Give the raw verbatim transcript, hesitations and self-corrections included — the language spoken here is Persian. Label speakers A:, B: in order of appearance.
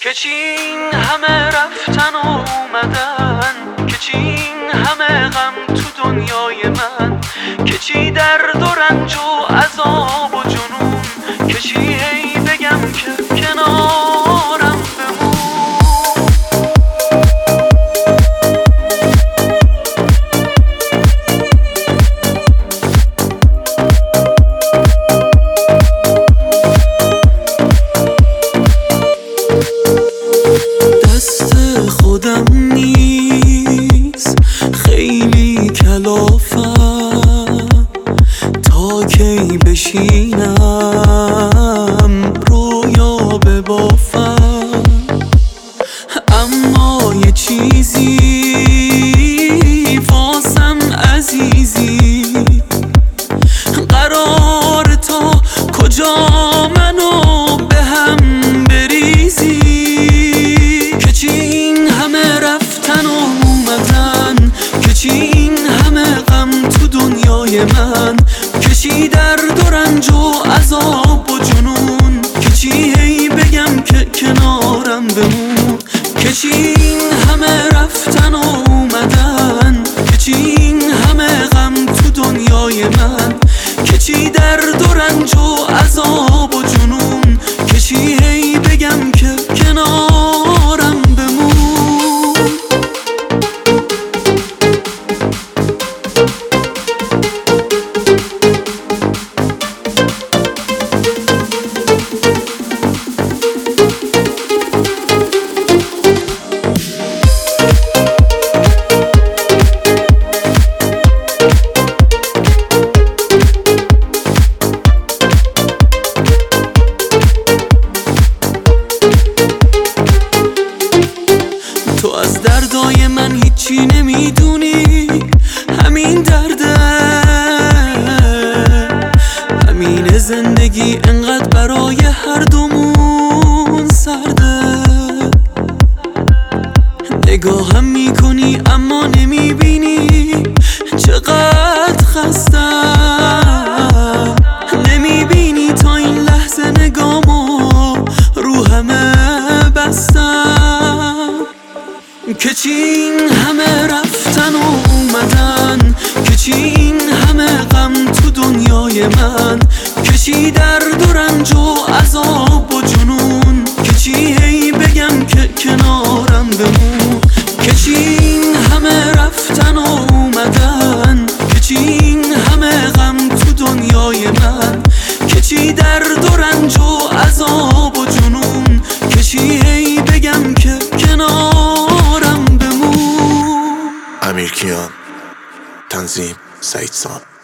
A: که چین همه رفتن و اومدن، که چین همه غم تو دنیای من، که چی درد و رنج و عذاب و جنون، که چی هی بگم که کنارم بمون. دست خودم نیست خیلی کلافم، تا کی بشینم رویا ببافم. اما یه چیزی واسم عزیزی، قرار تا کجا منو به هم بریزی، که چی این همه رفتن و اومدن، که چی این همه غم تو دنیای من، که چی درد و رنج و عذاب و جنون، که چی هی بگم که کنارم بمون. که چی این همه رفتن و اومدن، که چی این همه غم تو دنیای من، که چی درد و رنج و عذاب و جنون، که چی هی بگم که کنارم بمون. تو از دردای من هیچی نمیدونی، همین درده، همین زندگی انقدر برای هر دومون سرده. نگاهم میکنی اما نمیبینی چقدر خستم، نمیبینی تا این لحظه نگامو رو همه بستم. که چی این همه رفتن و اومدن، که چی این همه غم تو دنیای من، که چی درد و رنج و عذاب و جنون، که چی هی بگم که کنارم بمون. که چی این همه رفتن و اومدن، که چی این همه غم تو دنیای من، که چی درد و رنج و عذاب و جنون، که چی هی بگم که کنارم بمون.
B: امیرکیان، تنظیم سعید سام.